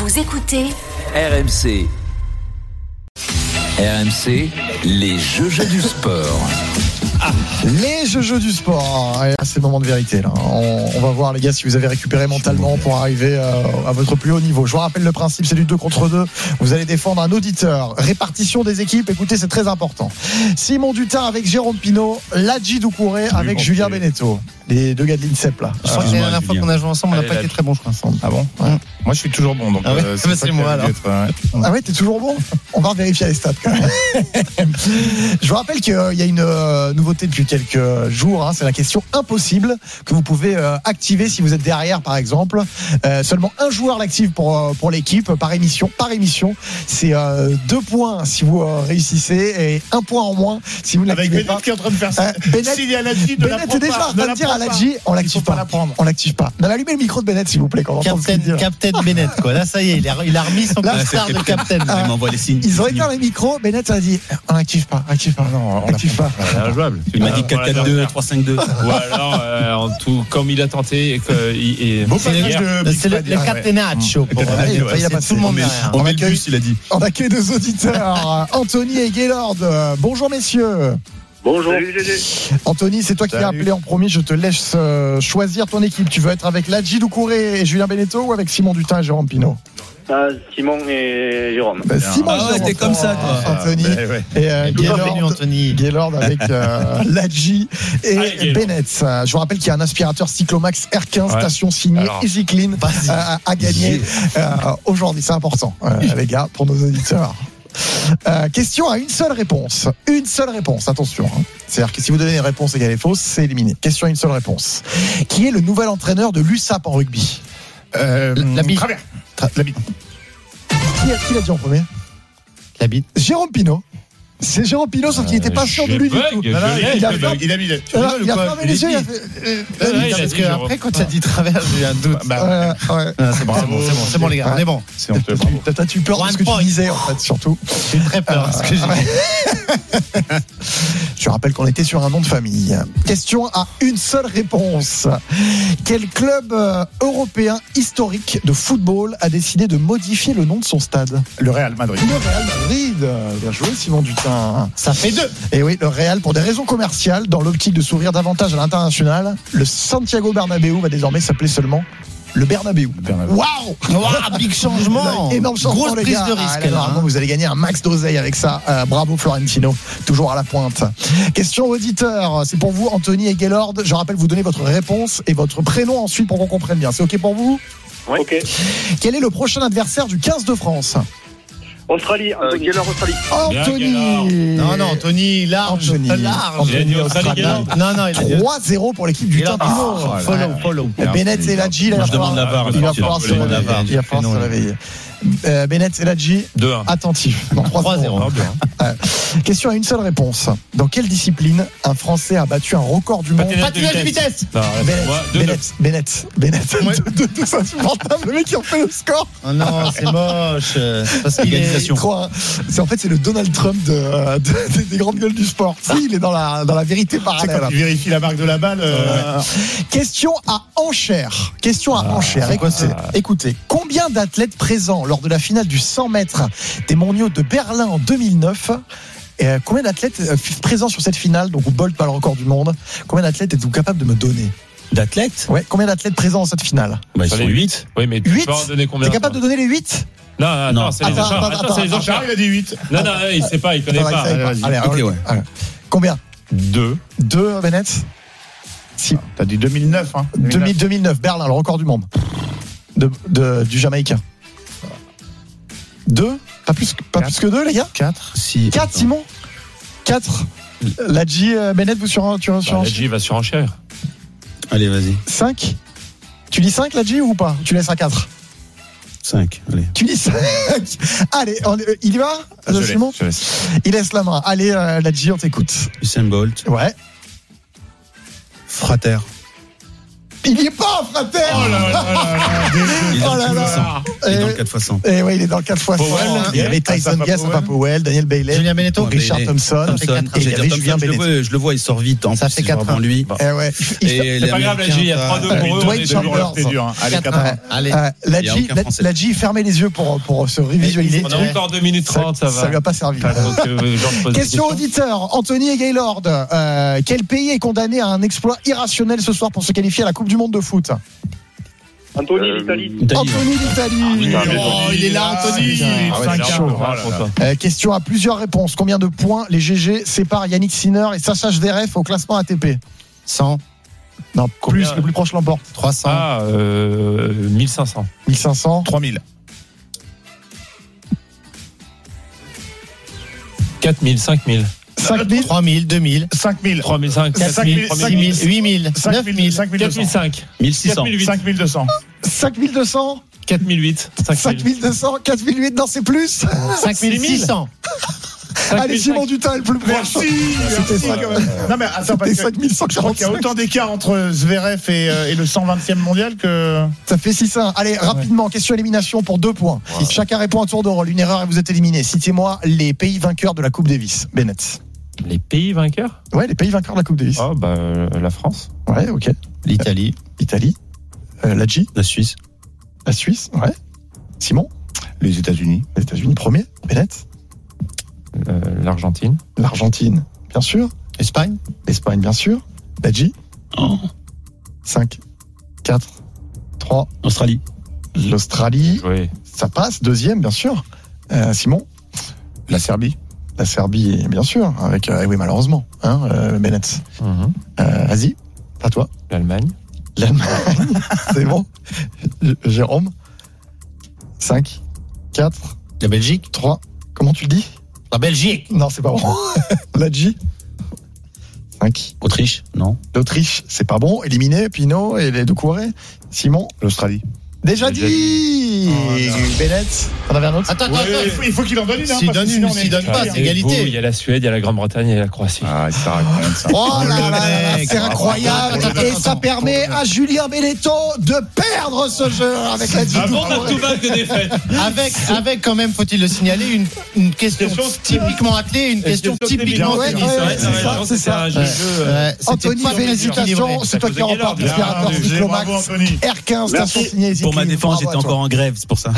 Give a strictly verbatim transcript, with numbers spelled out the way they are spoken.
Vous écoutez R M C. R M C, les jeux du sport. Ah, les jeux du sport. Et là, c'est le moment de vérité. Là. On, on va voir, les gars, si vous avez récupéré mentalement pour arriver euh, à votre plus haut niveau. Je vous rappelle le principe, c'est du deux contre deux. Vous allez défendre un auditeur. Répartition des équipes, écoutez, c'est très important. Simon Dutin avec Jérôme Pinault, Ladji Doucouré avec oui, Julien Benetto. Les deux gars de l'INSEP là. Je crois que la dernière fois qu'on a joué ensemble, on n'a pas été très bons, je crois, ensemble. Ah bon ouais. Moi, je suis toujours bon. Donc, ah ouais, euh, c'est, c'est moi alors. Être, ouais. Ah ouais, t'es toujours bon. On va vérifier les stats quand même. Je vous rappelle qu'il y a une euh, nouveauté depuis quelques jours. Hein, c'est la question impossible que vous pouvez euh, activer si vous êtes derrière, par exemple. Euh, seulement un joueur l'active pour euh, pour l'équipe par émission. Par émission, c'est euh, deux points si vous euh, réussissez et un point en moins si vous ne l'activez Avec pas. Bennett qui est en train de faire ça. Euh, Bennett, S'il y a Ladji, ne Bennett est déjà en train de dire à Ladji, on l'active pas. pas On l'active pas. Non, allumez le micro de Bennett s'il vous plaît. Quand on entend ce qu'il dit. Captain Bennett, quoi. Là, ça y est, il a, il a remis son costard de Captain. Ah, il m'envoie les signes. Ils ont éteint les micros. Bennett a dit on l'active pas, active pas. Non, on l'active pas. Il m'a dit quatre quatre deux, trois cinq deux. Ou alors, euh, en tout, comme il a tenté, et que, il, et, Bon, c'est le, c'est le, le Catenaccio. Pour il a pas tout le monde derrière. On met le bus, il a dit. On accueille deux auditeurs, Anthony et Gaylord. Bonjour messieurs. Bonjour. Anthony, c'est toi qui as appelé en premier. Je te laisse euh, choisir ton équipe. Tu veux être avec Ladji Doucouré et Julien Benetto ou avec Simon Dutin et Jérôme Pinault? Ah, Simon et Jérôme. Bah, Simon, ah ouais, t'es comme ça, toi. Anthony. Ah, ouais. Et euh, Gaylord, Anthony. Gaylord avec euh, Ladji et Allez, Bennett. Je vous rappelle qu'il y a un aspirateur Cyclomax R quinze, ouais. Station signée Alors, Easy Clean euh, à gagner euh, aujourd'hui. C'est important, euh, les gars, pour nos auditeurs. Euh, question à une seule réponse. Une seule réponse, attention. Hein. C'est-à-dire que si vous donnez une réponse égale et fausse, c'est éliminé. Question à une seule réponse. Qui est le nouvel entraîneur de l'U S A P en rugby? Euh, La bite. Travers. Tra- La bite. Qui, a, qui l'a dit en premier? La bite. Jérôme Pinault. C'est Jérôme Pinault, sauf qu'il n'était pas sûr de lui du tout. Je Non, non, l'ai, il, il a, a il, fait- a, il a mis le. Alors, il a fermé les yeux, il a fait. euh, Ah, euh, il a Parce dit, que Jérôme. après, quand tu as dit travers, j'ai eu un doute. Bah, euh, ouais. Ah, c'est bon, c'est bon, c'est bon, c'est bon, les gars, on est bon. c'est honteux, bravo. T'as, t'as eu peur de One ce que point. tu disais, en fait, surtout. J'ai eu très peur. Parce que j'ai... Ouais. Je rappelle qu'on était sur un nom de famille. Question à une seule réponse. Quel club euh, européen historique de football a décidé de modifier le nom de son stade? Le Real Madrid. Le Real Madrid. Bien joué, Simon Dutin. Ça fait deux. Et oui, le Real, pour des raisons commerciales, dans l'optique de s'ouvrir davantage à l'international, le Santiago Bernabéu va désormais s'appeler seulement le Bernabéu. Bernabéu. Waouh! Wow, big changement. Énorme changement, Grosse les prise gars. de risque. Ah, là, là, normalement, hein. vous allez gagner un max d'oseille avec ça. Euh, bravo Florentino, toujours à la pointe. Question auditeur, c'est pour vous Anthony et Gaylord. Je rappelle, vous donnez votre réponse et votre prénom ensuite pour qu'on comprenne bien. C'est ok pour vous? Ouais. Ok. Quel est le prochain adversaire du quinze de France? Australie, euh, Gaylord Australie. Anthony. Non, non, Anthony, large. Anthony. Large. Il a dit Australie, Gaylord. Non, non, il a dit trois zéro pour l'équipe du Gaylord. Tampino. Ah, follow, follow. Bennett et Ladji, là, Moi, il je va demande la falloir- VAR, il va effectivement. falloir Je se demande la réveiller. VAR. Il va falloir se réveiller. Euh, Bennett et Ladji, deux un. attentif. Non, trois zéro. Euh, question à une seule réponse. Dans quelle discipline un Français a battu un record du monde? Patinage Patinage de vitesse. Non, Bennett, moi, deux, deux. Bennett, Bennett, Bennett. Ouais. Deux, deux, c'est insupportable. Le mec qui en fait le score. Oh non, c'est moche. Parce qu'il est... Égalisation. trois un. C'est en fait c'est le Donald Trump de, de- des grandes gueules du sport. Si, il est dans la dans la vérité Tu sais, parallèle. quand tu vérifies la marque de la balle. euh, Question à enchère. Question à enchère. c'est quoi Écoutez, ça écoutez, combien d'athlètes présents lors de la finale du cent mètres des mondiaux de Berlin en deux mille neuf? Et euh, combien d'athlètes euh, présents sur cette finale, donc où Bolt bat le record du monde? Combien d'athlètes êtes-vous capable de me donner? D'athlètes? Ouais, combien d'athlètes présents dans cette finale? Bah, ils Sur sont les huit. Oui, mais tu huit. peux en donner combien? T'es capable de donner les huit? Non, non, Non. attends, c'est les Attends, enchères. attends, Attends, c'est les attends, enchères. Charles, il a dit huit. Non, non, non, il sait pas, il connaît Attends, pas. il savait Allez, pas. Allez, Ok, allez, ouais. allez. Combien? Deux. Deux, Bennett? Si. T'as dit deux mille neuf, hein. deux mille, deux mille neuf, Berlin, le record du monde. De, de- du Jamaïcain. Deux? Pas plus, que- pas Quatre. plus que deux, les gars? quatre. Si. Quatre, Simon? Quatre. Ladji, euh, Bennett, vous sur un, tu sur Bah, un Ladji va sur enchère. Allez, vas-y. cinq? Tu dis cinq, Ladji, ou pas? Tu laisses à quatre? cinq. Allez. Tu dis cinq? Allez, on- euh, il y va? Je euh, laisse, Simon? je laisse. Il laisse la main. Allez, euh, Ladji, on t'écoute. Usain Bolt. Ouais. Frater. Il y est pas, frater. Oh là là là là. Il est dans Oh là le là. cent. Il est dans le quatre fois cent. Et ouais, il est dans le quatre fois cent. Powell, Il y avait Tyson Asafa Guess, Asafa Powell. Powell, Daniel Bailey, Julien Benetton. Richard Bailey. Thompson, Thompson, et il y j'allais avait dire Julien Thompson, je le Bennett. vois, je le vois, il sort vite. En Ça plus, fait il quatre sort avant lui. Eh ouais. Il- Et C'est pas grave, la J, il y a trois deux euh, pour eux. on Dwayne est C'est dur, toujours- Chambers. c'était dur. hein. Allez, Quatre. quatre. Allez. Euh, Il y a Ladji, aucun Français. Ladji, fermez les yeux pour, pour se révisualiser. On a encore deux minutes trente, ça Ça va. lui a pas servi. Enfin, donc, euh, genre, je pose des Question questions. auditeur, Anthony et Gaylord. Euh, quel pays est condamné à un exploit irrationnel ce soir pour se qualifier à la Coupe du Monde de foot? Anthony, Euh, l'Italie. Italie. Anthony d'Italie. putain, mais Oh, il est là, Anthony. Ah ouais, cinq c'est chaud. chaud. Ah, pour toi. Euh, question à plusieurs réponses. Combien de points les G G séparent Yannick Sinner et Sacha Zverev au classement A T P? cent. Non, Combien plus, le plus proche l'emporte. trois cents. Ah, euh, mille cinq cents. mille cinq cents. trois mille. quatre mille, cinq mille. cinq mille. trois mille, deux mille, cinq mille. trois mille cinq, quatre cinq mille, mille, trois cinq mille, mille, huit mille, cinq neuf mille, mille, cinq mille deux quatre mille cents. cinq, mille six quatre cents. mille huit, cinq mille deux cents. cinq mille deux cents. quatre mille huit, cinq cinq mille. mille deux cents. quatre mille huit. Non, c'est plus. cinq mille six cents. Allez, Simon Dutin, le plus proche. Merci. C'était Merci ça. quand même. Non mais attends, parce C'était que cinq mille cent je crois qu'il y a quarante-cinq. autant d'écart entre Zverev et, euh, et le cent vingtième mondial que. Ça fait six un. Allez, rapidement, question élimination pour deux points. Chacun répond à tour de rôle. Une erreur et vous êtes éliminé. Citez-moi les pays vainqueurs de la Coupe Davis. Bennett. Les pays vainqueurs? Ouais, les pays vainqueurs de la Coupe Davis. Ah, bah, euh, la France. Ouais, ok. L'Italie. Italie. Euh, la G. La Suisse. La Suisse. Ouais. Simon. Les États-Unis. Les États-Unis premier. Bennett. Euh, L'Argentine. L'Argentine, bien sûr. Espagne. L'Espagne, bien sûr. La G. Oh. cinq, quatre, trois. Australie. L'Australie. Oui. Ça passe. Deuxième, bien sûr. Euh, Simon. La Serbie. La Serbie, bien sûr. Avec, euh, oui, malheureusement. Hein, euh, Bennett. Mhm. Euh, vas-y. À toi. L'Allemagne. L'Allemagne. C'est bon. J- Jérôme. cinq, quatre, La Belgique. trois. Comment tu le dis? La Belgique. Non, c'est pas bon. La G. cinq. Autriche. Non. L'Autriche, c'est pas bon. Éliminé. Pinot et les deux courés. Simon. L'Australie. Déjà Déjà dit. Bennett. T'en avais un autre? Attends, attends, Ouais, attends. il faut- il faut qu'il en donne une. hein, S'il parce que donne sinon une, on est s'il donne pas, éclaté, c'est hein. égalité. Il y a la Suède, il y a la Grande-Bretagne et la Croatie. Ah, il s'arrête quand même ça. Oh là là là là, mec. c'est incroyable. Attends, attends, Et attends, ça attends. permet à Julien Benetton de perdre ce jeu avec la G. Un bon back-to-back de défaite. Avec, avec quand même, faut-il le signaler, une, une question Question typiquement attelée, une question typiquement Ouais, tennis. ouais, Ouais, c'est ça, c'est ça. un jeu. Ouais, c'était Anthony, pas bien félicitations. équilibré. C'est toi qui remporte Bien, l'aspirateur Bien, Cyclomax. bravo, Anthony. R quinze, station Merci. signée. Pour ma Zipline. défense, Bravo j'étais à toi. encore en grève, c'est pour ça.